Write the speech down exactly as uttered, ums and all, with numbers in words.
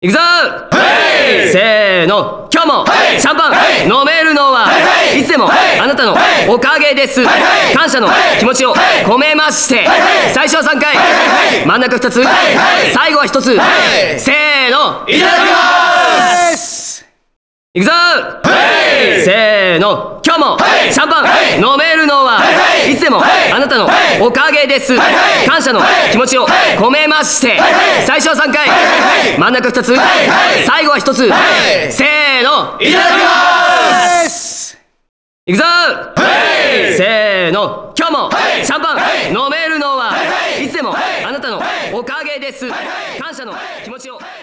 いくぞー、せーの、今日もシャンパン飲めるのはいつでもあなたのおかげです。感謝の気持ちを込めまして、最初はさんかい、真ん中ふたつ、最後はひとつ、せーの、いただきます。いくぞー、せーの、今日もシャンパン飲めるのはいつでもあなたのおかげです。感謝の気持ちを込めまして、最初はさんかい、真ん中ふたつ、最後はひとつ、せーの、いただきます。いくぞー、せーの、今日もシャンパン飲めるのはいつでもあなたのおかげです。感謝の気持ちを